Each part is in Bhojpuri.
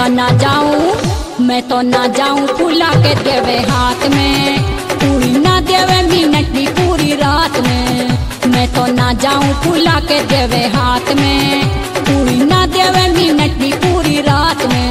मैं तो ना जाऊं फुला के देवे हाथ में, पूरी ना देवे मिनट भी पूरी रात में। मैं तो ना जाऊं फुला के देवे हाथ में, पूरी ना देवे मिनट भी पूरी रात में।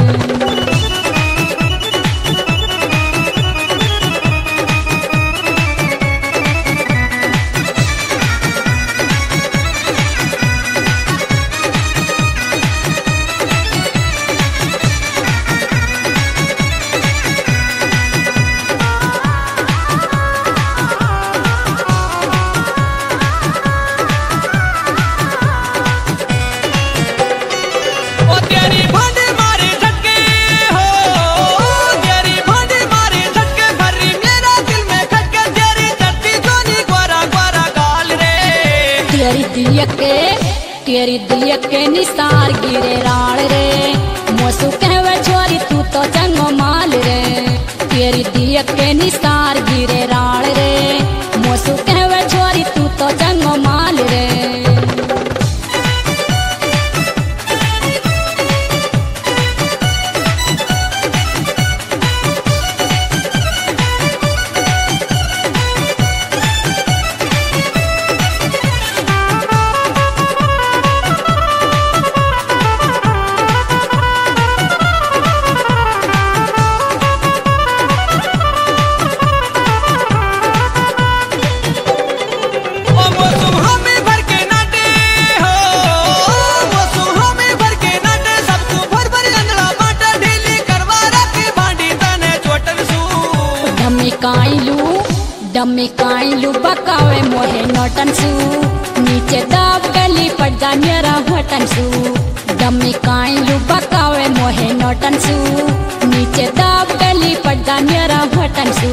तेरी दिया के निसार गिरे राल रे, मोसू कहवे छोरी तू तो चंगो माल रे। तेरी दिया के निसार गिरे राल रे, मोसू कहवे छोरी तू तो चंगो माल रे। डम्मी काइलू बकावे मोहे नोटन सू, नीचे दाब गली पड़ जा मेरा होटन सू। डम्मी काइलू बकावे मोहे नोटन सू, नीचे दाब गली पड़ जा मेरा होटन सू।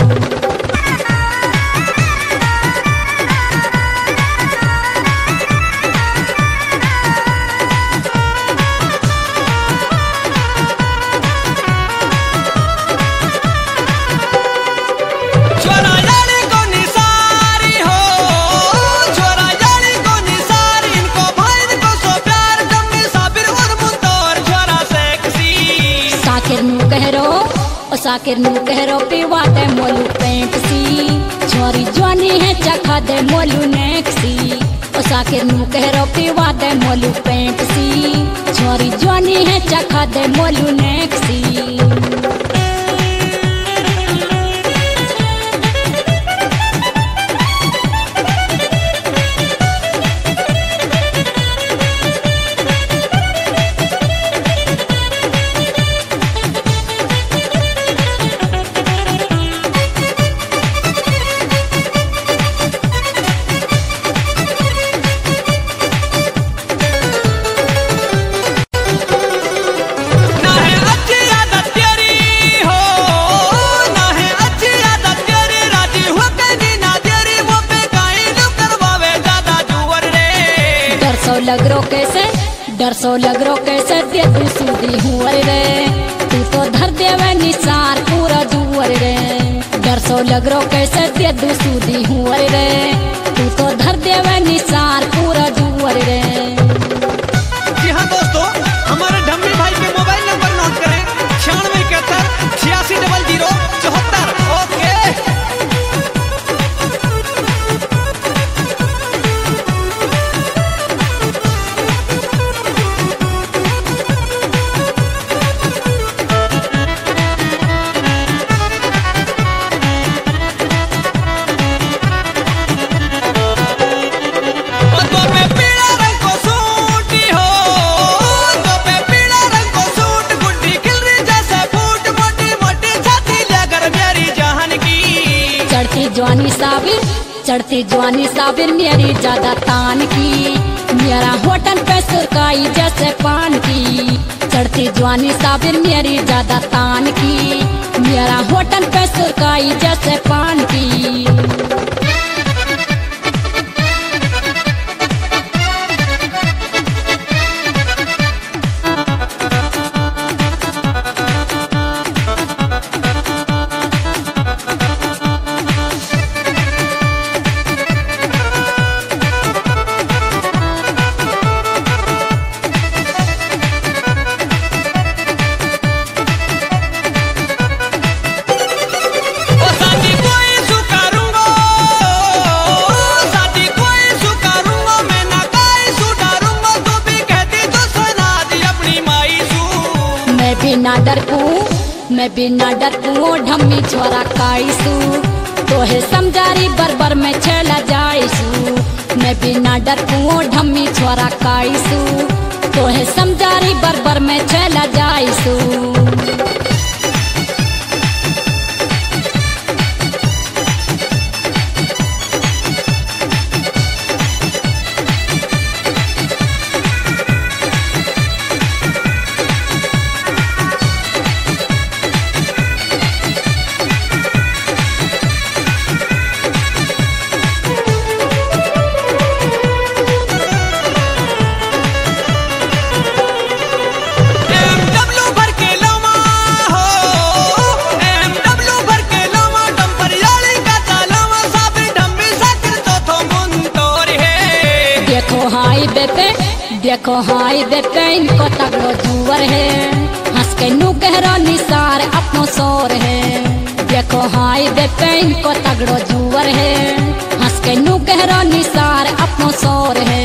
साकिर नू कहरो पीवा दे मोलू पेंट सी, छोरी जवानी है चखा दे मोलू नेक्सी। ओ साकिर नू कहरो पीवा दे मोलू पेंट सी, छोरी जवानी है चखा दे मोलू नेक्सी। डर सो लग रो कैसे दे तू सूदी हुअर रे, तू तो धर देवे निसार पूरा जुअर रे। डर सो लग रो कैसे दे तू सूदी हुअर रे, तू तो धर देवे निसार पूरा जुअर रे। जी हाँ दोस्तों, हमारे ढम्मी भाई के मोबाइल नंबर नोट करें 9671 8600 ओके। चढ़ती जवानी साबिर मेरी ज्यादा तान की, मेरा होटल पे सुरकाई जैसे पान की। चढ़ती जवानी साबिर मेरी ज्यादा तान की, मेरा होटल पे सुरकाई जैसे पान की। मैं बिना डर को ढम्मी छोरा काईसू तोहे समझारी बरबर में छेला जाईसू। मैं बिना डर को ढम्मी छोरा काईसू तोहे समझारी बरबर में छेला जाईसू। देखो हाईवे पे इनको तगड़ो जुअर है, हंस के नू गहरा निसार अपनो शोर है। देखो हाईवे पे इनको तगड़ो जुअर है, हंस के नू गहरा निसार अपनो शोर है।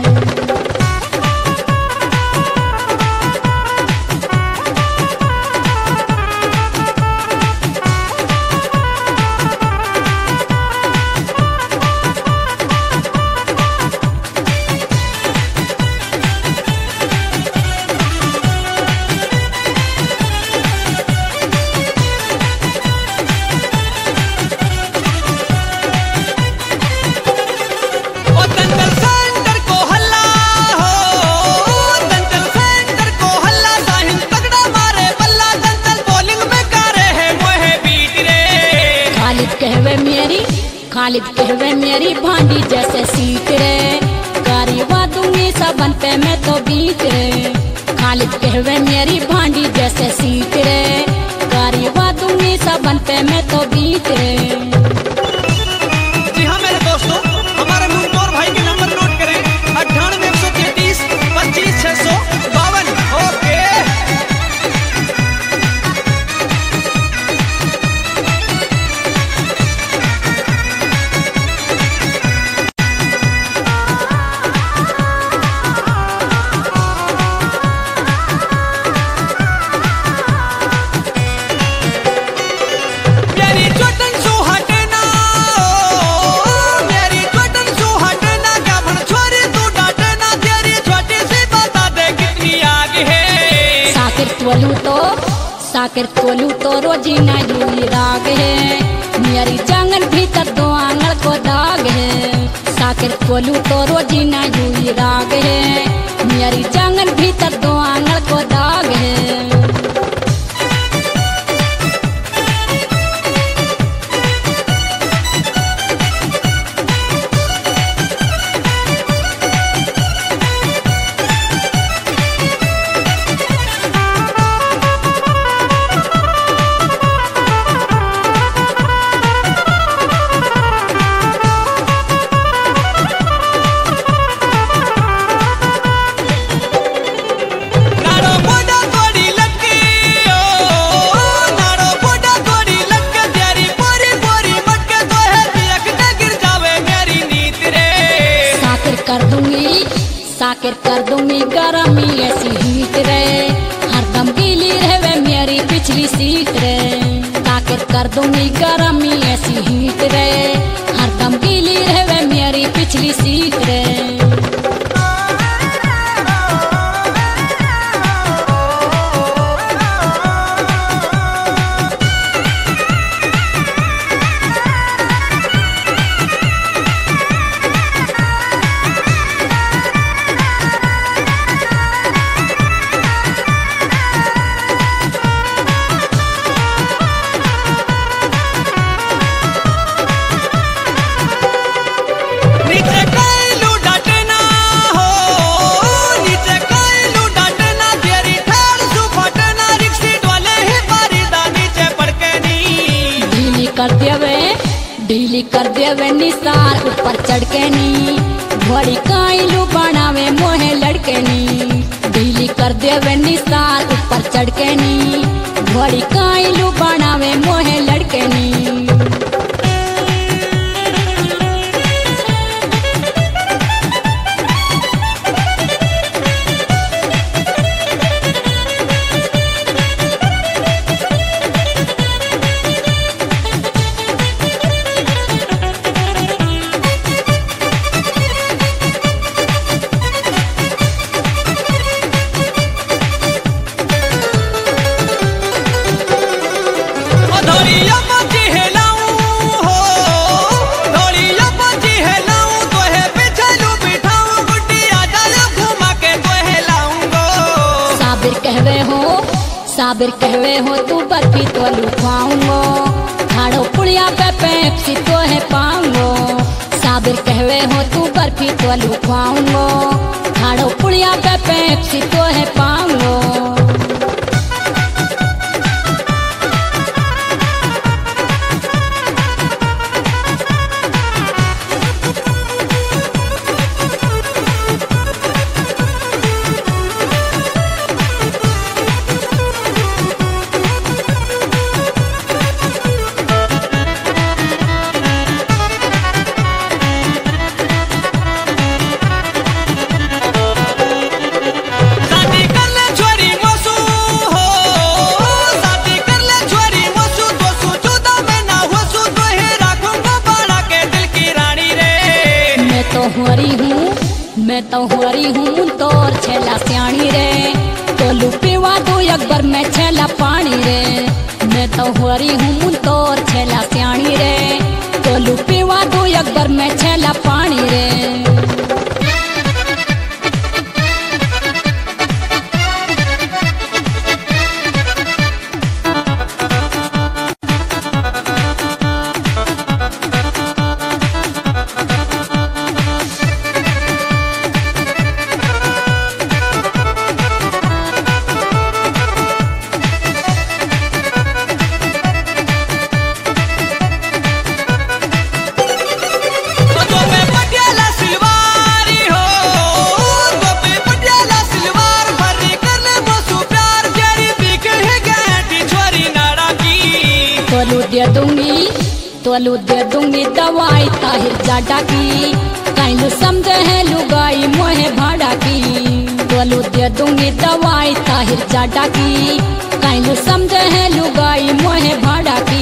खालिद कहवे मेरी भांडी जैसे सीट रे, कारवा दूंगी सबन पे मैं तो बीत रे। खालिद कहवे मेरी भांडी जैसे सीट रे, कारवा दूंगी सबन पे मैं तो बीत रे। जी हाँ मेरे दोस्तों, हमारे मुंतोर भाई के नंबर नोट करें 98 133 25 652। ओके साकिर तोलू तो रोजी ना यूरी राग है, मेरी जांगन भीतर दो आंगल को दाग है। साकिर तोलू तो रोजी ना यूरी राग है, मेरी जांगन भीतर दो आंगल को दाग है। साकिर कर दूंगी गरमी ऐसी हीट रे, हरदम गीली रहे मेरी पिछली सीट रे। साकिर कर दूंगी गरमी ऐसी हीट रे, हरदम गीली रहे मेरी पिछली सीट रे। ढीली कर देवे निसार ऊपर चढ़ के नी, घोड़ी काइलू बनावे मोहे लड़के नी। ढीली कर देवे निसार ऊपर चढ़ के नी, घोड़ी काइलू बनावे मोहे लड़के नी। साबिर कहवे हो तू बर्फी तो लुफाऊंगो, खाड़ो पुड़िया पे पेप्सी तो है पाऊंगो। साबिर कहवे हो तू बर्फी तो लुफाऊंगो, खाड़ो पुड़िया पे पेप्सी तो है पाऊंगो। मैं तो हुआरी हूँ तोर छेला सियाणी रे, तो लुपीवा दो अकबर में छेला पानी रे। मैं तो हुआरी हूँ तोर छेला सियाणी रे, तो लुपीवा दो अकबर में छेला पानी रे। तोलू दे दूंगी दवाई ताहिर जाडा की, कैलू समझे है लुगाई मोहे भाड़ा की। तोलू दे दूंगी दवाई ताहिर जाडा की, कैलू समझे है लुगाई मोहे भाड़ा की।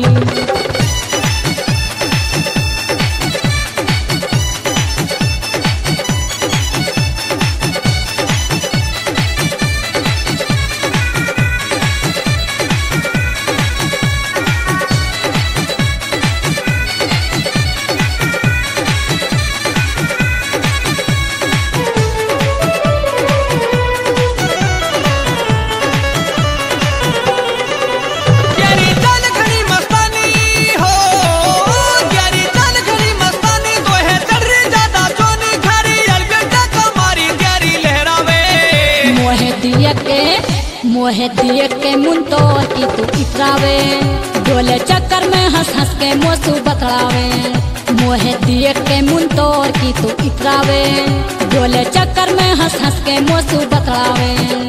मोहे दिए के मुंतो की तू इतरावे, डोले चक्कर में हंस हंस के मोसू बतलावे। मोहे दिए के मुंतो की तू इतरावे, डोले चक्कर में हंस हंस के मोसू बतलावे।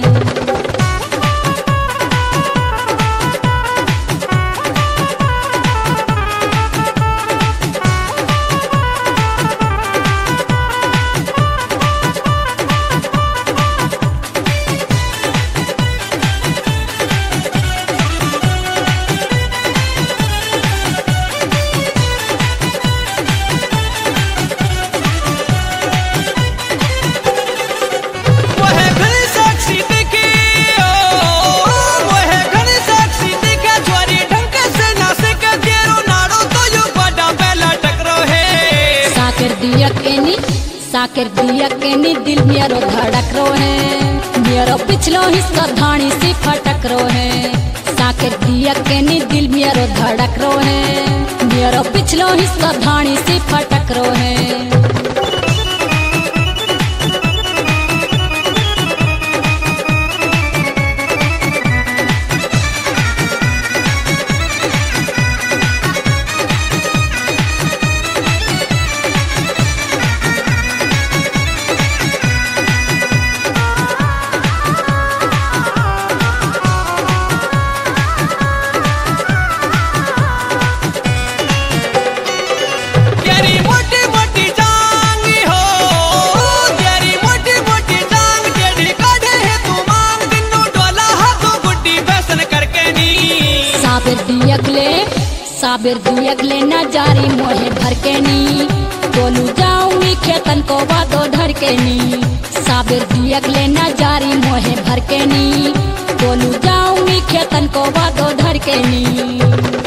साकर दिया के नी दिल मेरो धड़क रो है, मेरो पिछलो हिस्सा धानी सी फटक रो है। साकर दिया के नी दिल मेरो धड़क रो है, मेरो पिछलो हिस्सा धानी सी फटक रो है। साबिर दी अगले न जारी मोहे भर के नी, तोलू जाऊंगी खेतन को बादो धर के नी। साबिर दी अगले न जारी मोहे भर के नी, तोलू जाऊंगी खेतन को बादो धर के नी।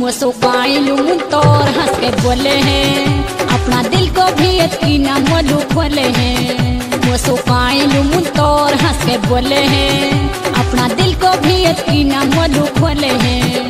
मुसो पाइलू तोर हंस के बोले हैं अपना दिल को भी यकीना मोलू खोले हैं मुसो पाइलू तोर हंस के बोले हैं अपना दिल को भी यकीना मोलू खोले हैं।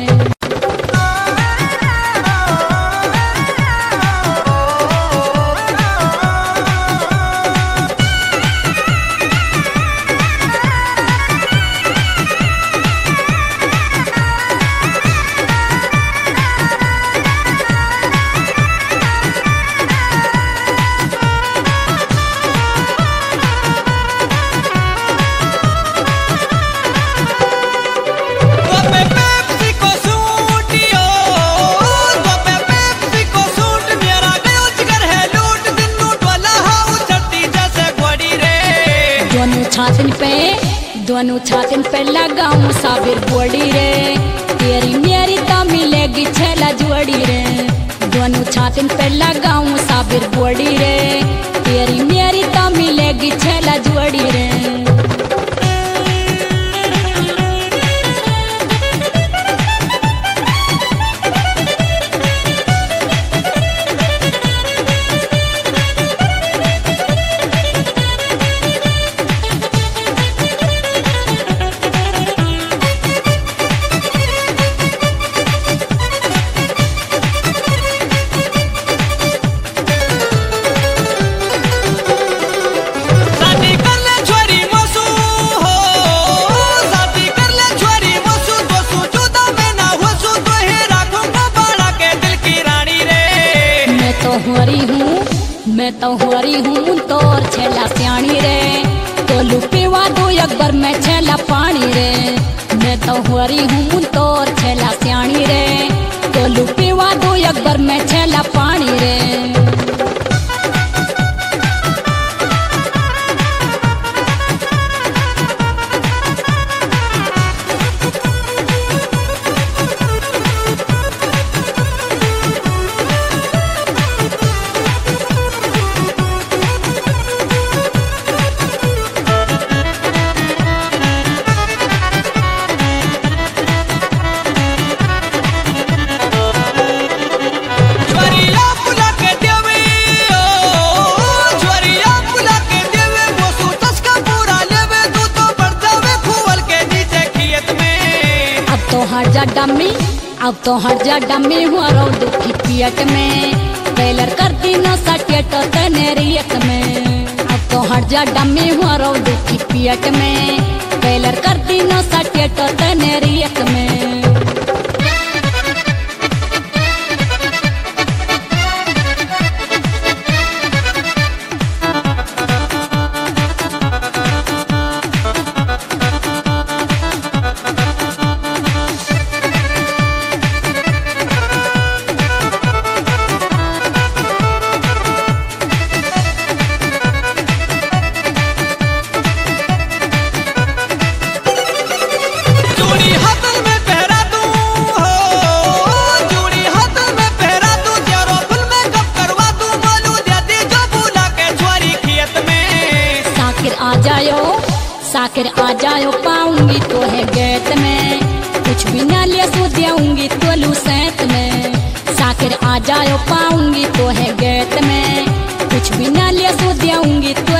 दोनों छातिन पे लगाऊं साबिर बोड़ी रे तेरी मेरी तो मिलेगी छेला जोड़ी रे दोनों छातिन पे लगाऊं साबिर बोड़ी रे तेरी मेरी तो मिलेगी छेला जोड़ी रे। मैं तो हुआरी हूँ तोर छेला सियाणी रे तो लुपीवा दो अकबर में छेला पानी रे मैं तो हुआरी हूँ तोर छेला सियाणी रे तो लुपीवा दो अकबर में छेला पानी रे। अब तो हर जा डम्मी हुआ रो दुखी पियट में टेलर करती न सटियट तनेरियत में अब तो हर जा डम्मी हुआ रो दुखी पियट में टेलर करती न सटियट तनेरियत में। साकिर आ जाओ पाऊंगी तो है गेट में कुछ भी ना ले सो देऊंगी तो लू सैत में साकिर आ जाओ पाऊंगी तो है गेट में कुछ भी ना ले सो देऊंगी तो